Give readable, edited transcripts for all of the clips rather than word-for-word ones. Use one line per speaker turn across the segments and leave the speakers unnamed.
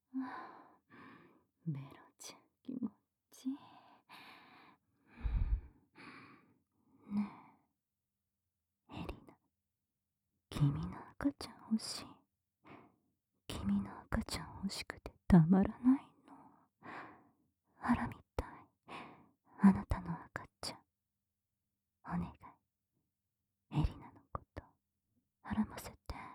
ベロちゃん気持ちいい。ねえ、エリナ、君の赤ちゃん欲しい。君の赤ちゃん欲しくてたまらないの。あらみたい。あなたの赤ちゃん、お願い。エリナのこと、あらませて。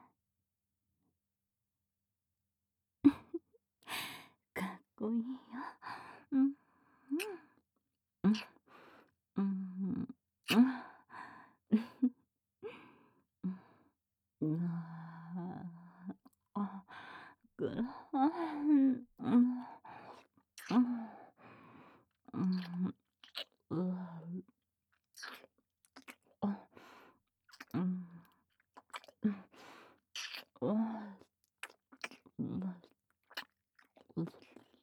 かっこいいよ。うん、うん、うん、うん、うん、うわあ、ぐら、うん、うん、うん、うわあ、うん、うん、うわ、うわ、う、うん、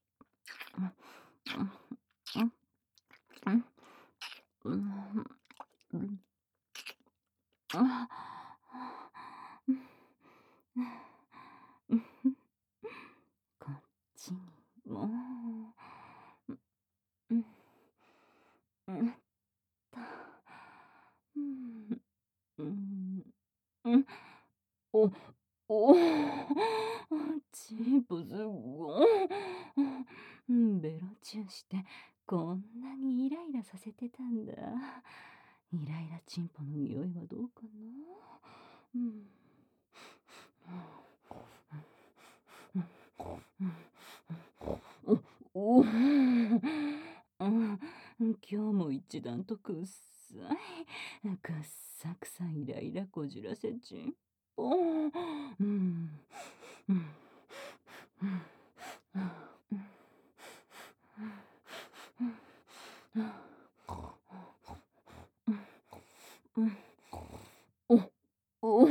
うん、うん、うん、うん、あ、うん、うん、こっちにも、うん、うん、と、うん、うん、うん、お、お、チープすごい。うん、ベロチューしてこんなにイライラさせてたんだ。イライラチンポの匂いはどうかな。うん。お、お、うん、今日も一段とくっさい。くっさくさイライラこじらせちんぽ。うん。うん。うん。うん。うん。お、お、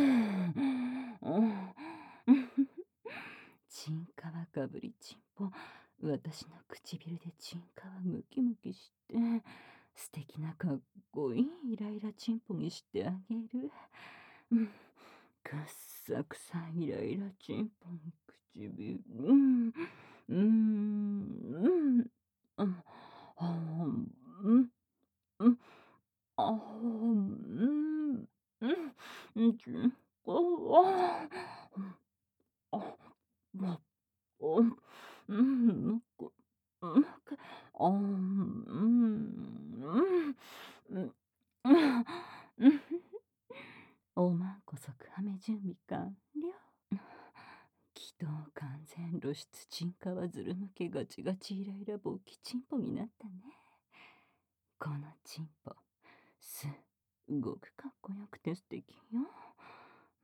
ちんかわかぶりちんぽ、私の唇でちんかわムキムキして、素敵なかっこいいイライラちんぽにしてあげる。うん、くっさくさイライラちんぽの唇、うん、うん、うん、うん、うん、うん、ああ、うん、うん、うん、ちんこわ、あ、ま、うん、うん、なんか、なんか、あ、うん、うん、うん、うん、おまんこそくはめ準備完了。気道完全露出チンカワずるむけガチガチイライラ勃起チンポになったね。このチンポ、すっごくかっこよくて素敵よ。うん。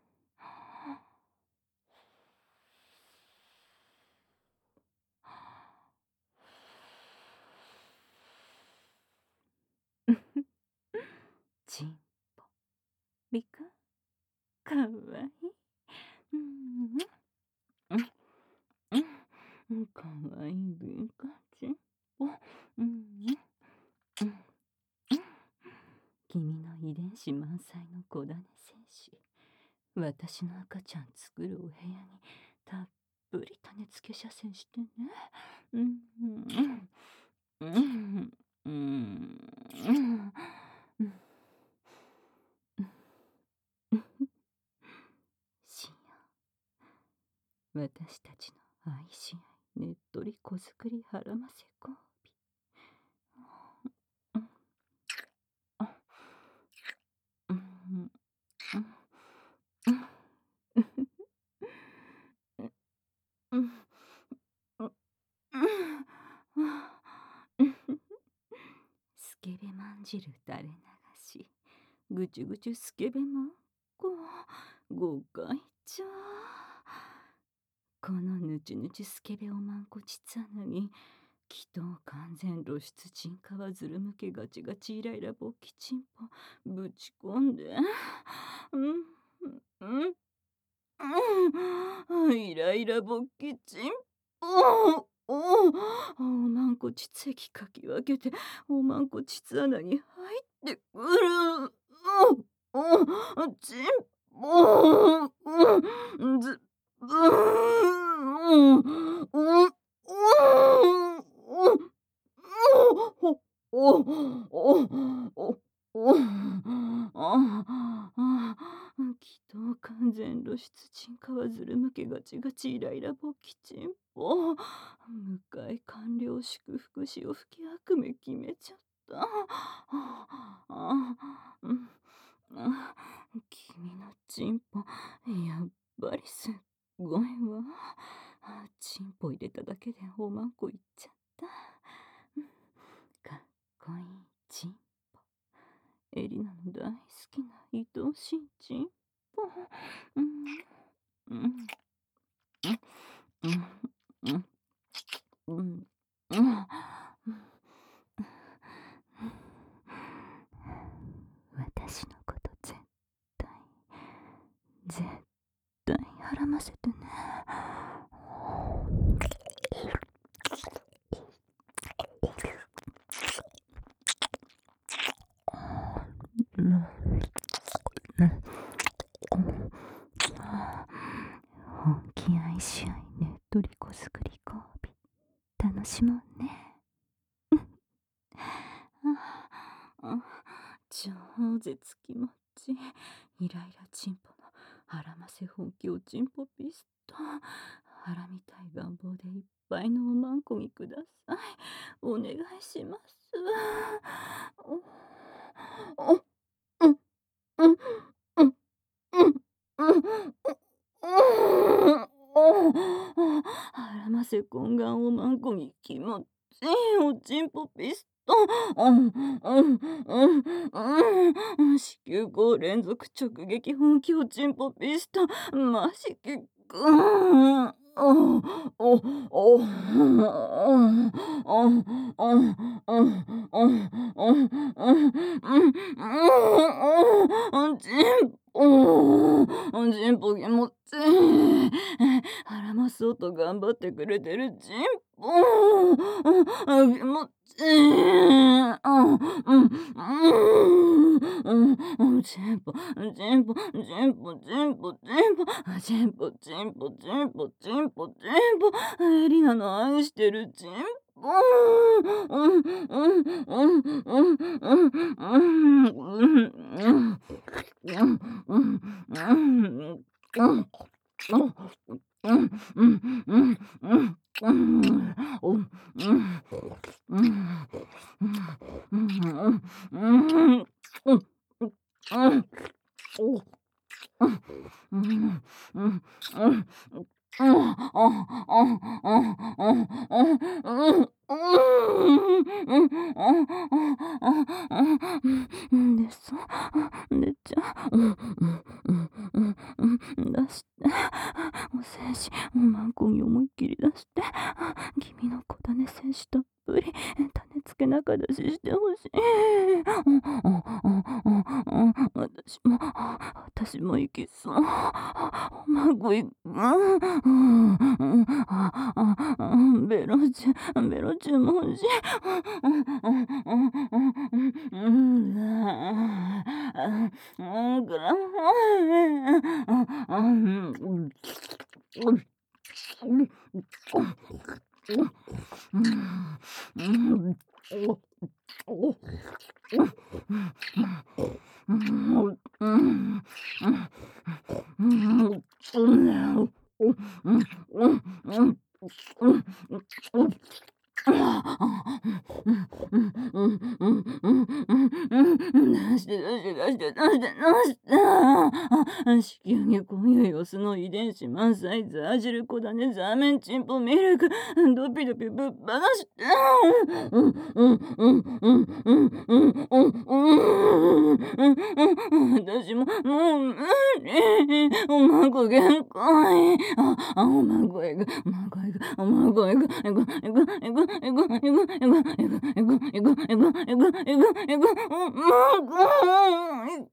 チンポ、ビク、かわいい。うん、うん、うん、かわいいビカチンポ。うん、うん、君の遺伝子満載の子種戦士。私の赤ちゃん作るお部屋にたっぷり種付け射精してね。うん、うん、うん、うん、うん、うん、しよう。私たちの愛し合い、ねっとり子作りはらませ交尾。うん、あ、うん、うん、うん、うん、うん、うん、スケベまんじる垂れ流し。ぐちゅぐちゅスケベまんこ。ご会長。このぬちぬちスケベおまんこちつ穴に、気筒完全露出チンカワずるむけガチガチイライラ勃起チンポぶち込んで。うん、うん、うん、イライラ勃起チンポ。おまんこ膣液かき分けて、おまんこ膣穴に入ってくる。チンポ、ず、 出沈下はずるむけガチガチイライラ勃起チンポ。向かい完了祝福しを吹き悪夢決めちゃった。うん君のチンポ、やっぱりすっごいわ。チンポ入れただけでおまんこいっちゃった。かっこいいチンポ。エリナの大好きな愛おしいチンポ。うんうんうんうんうんうん私のこと対絶対孕ませてね。本気愛し合いねっとりこすくり交尾楽しもうね。超絶気持ちイライラチンポのはらませ本気おチンポピスト。はらみたい願望でいっぱいのおまんこにください。お願いします。おおうんうんうんうんはらませ懇願おまんこに気持ちいいおちんぽピスト。子宮口連続直撃本気おちんぽピスト。マジキック。チンポ気持ちいい。腹まそうと頑張ってくれてるチンポ。気持ちいい。チンポ、チンポ、チンポ、チンポ、チンポ、チンポ、チンポ、チンポ、チンポ、チンポ、エリナの愛してるチンポ。でさ、でちゃ、出して、お精子、おまんこに思いっきり出して、君の子種精子たっぷり、種付け中出ししてほしい。私もいけそう。おまんこいく。ベロチュも欲しい。子宮にこういうオスの遺伝子満載ザージルコダネザーメンチンポミルクドピドピぶっ放して私ももう無理おまんこ限界おまんこえぐおまんこえぐおまんこえぐえぐえぐえぐえぐえぐえぐえぐえぐえぐえぐえぐえぐえぐえぐおまんこ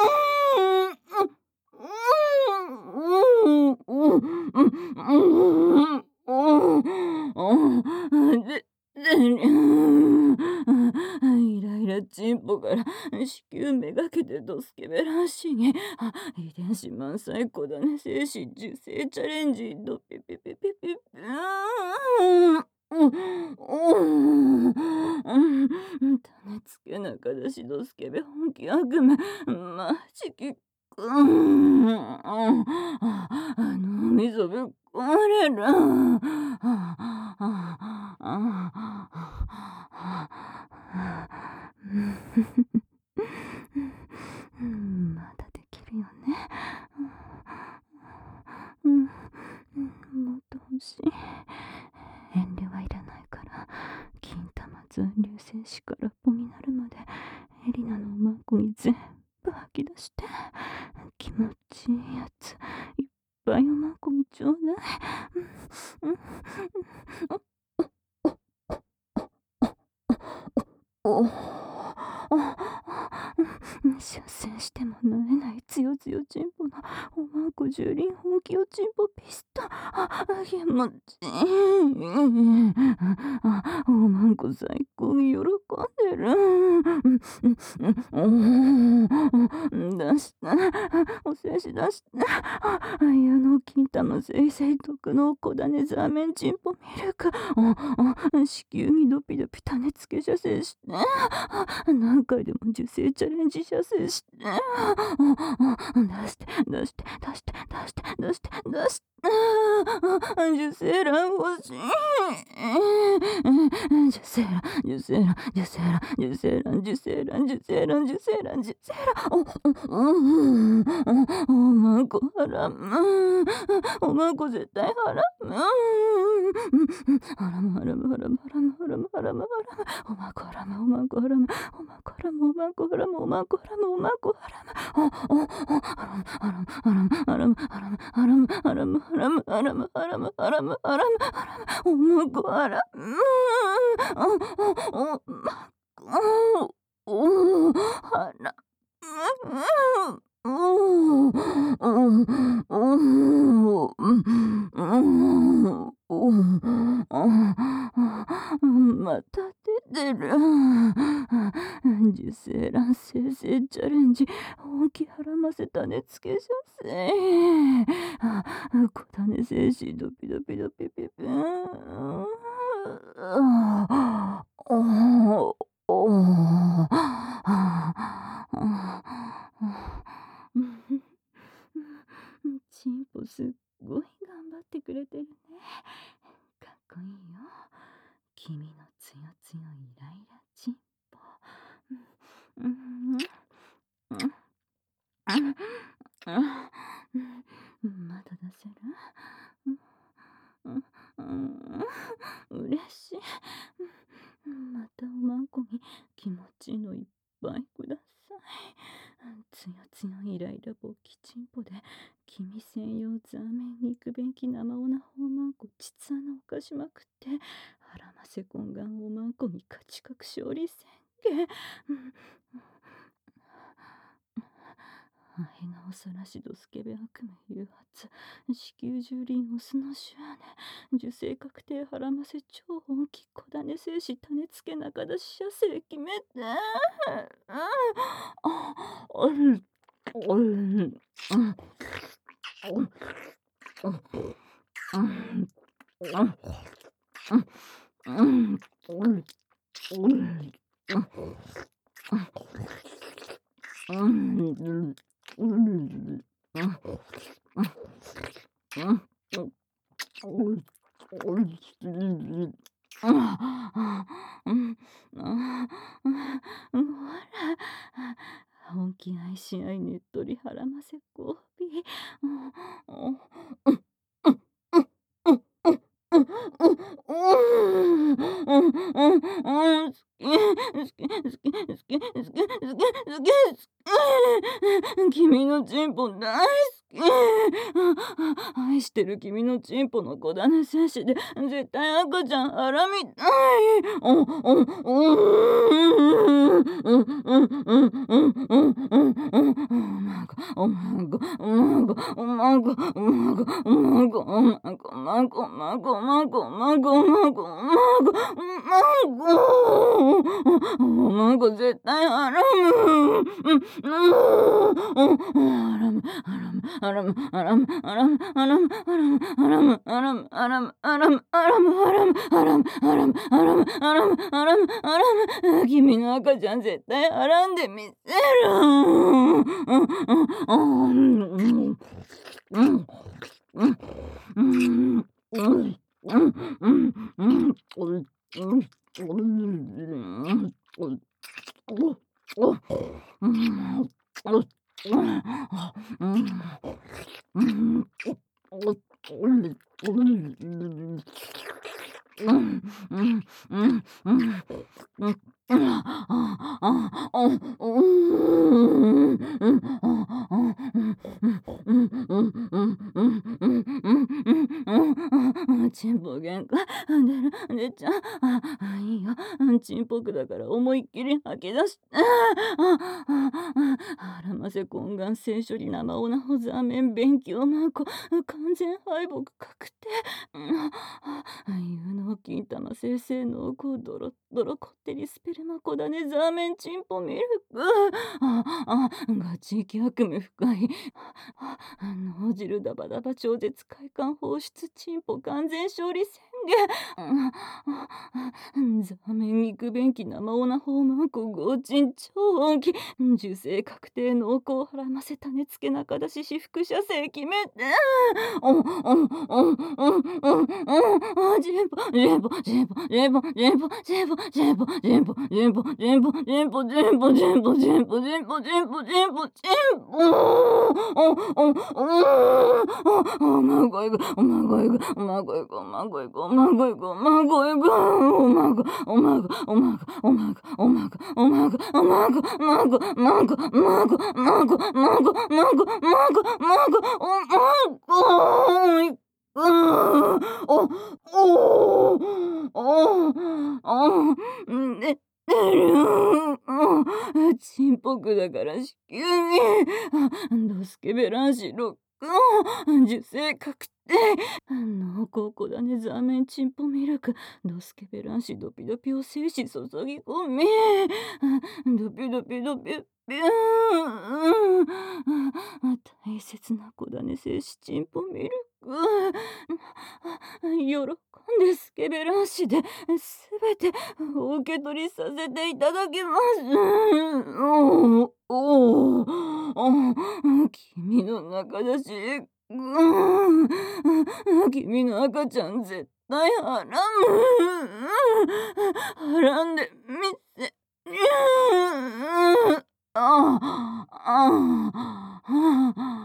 イライラチンポから子宮めがけてドスケベらしいに遺伝子満載子だね精子受精チャレンジドピピピピピピ種付け中出しドスケベ本気悪夢マジキック水ぶっ壊れる。まだできるよね。もっと欲しい。遠慮はいらないから、金玉残留精子からポになるまでエリナのおまんこに全部吐き出して、気持ちいいやついっぱいおまんこにちょうだい。お出世してもなえないつよつよちんぽのおまんこ蹂躙本気おちんぽピスト。気持ちいい。おまんこ最高に喜んでる。出して、お精子出して。金玉せいせい毒の小種ザーメンチンポミルク。子宮にドピドピ種付け射精して。何回でも受精チャレンジ射精して。出して出して出して出して出して出して。受精卵欲しい。受精卵受精卵受精卵受精卵受精卵受精卵受精卵受精卵。おまんこハラム。おまんこ絶対ハラム。ハラムハラムハラムハラムハラムハラムハラム。おまんこハラムおまんこハラムおまんこハラムおまんこハラムおまんこハラムおまんこハラム。ハラムハラムハラムハラムハラムハラムハラムハラムハラムハラムハラムハラム。おまんこハラム。おまんこハラまた出てる。受精卵生成チャレンジ本気はらませ種付け射精。小種精子ドピドピドピピピ。チンポすっごい頑張ってくれてるね。かっこいいよ。君のつよつよイライラチンポ。まだ出せる？嬉しい。またおまんこに気持ちいいのいっぱいください。つよつよイライラ勃起チンポで君専用ザーメン肉便器生オナホーマンコ膣穴をかしまくってハラマセコンガンおまんこに勝ち確勝利宣言。ヘナオサラシドスケベ悪夢誘発子宮蹂躙オスの執念受精確定ハラマセ超本気小種精子種付け中出し射精決めて。ほら本気愛し合いねっとりはらませ交尾。君のチンポ大好き。愛してる君のチンポの小種精子で絶対赤ちゃんはらみたい。おまんこおまんこおまんこおまんこおまんこおまんこおまんこおまんこおまんこおまんこおまんこおまんこおまんこ絶対ハラム。ハラムハラムハラムハラムハラムハ君の赤ちゃん絶対はんでみせる。ちんぽげんか出ちゃう。いいよ。ちんぽくだから思いっきり吐き出して。腹ませ懇願性処理生オナホザーメン便器をまこ完全敗北確定。有能金玉生成濃厚ドロッドロこってりスペルマコダネザーメンチンポミルク。ガチ気悪夢深い。脳汁ダバダバ超絶快感放出チンポ完全勝利宣言。ザーメン肉便器生オナホーマンコ合鎮超音気受精確定濃厚腹ませ種付け中出し私服射精決めて。ちんぽくだから子宮にドスケベ卵子ロックオン受精確定。濃厚小種ザーメンチンポミルクドスケベ卵子ドピドピを精子注ぎ込みドピドピドピピューン。大切な小種精子チンポミルク喜んでスケベ卵子ですべてお受け取りさせていただきます。君の中だし、君の赤ちゃん絶対はらむ。はらんでみせ。ああああああ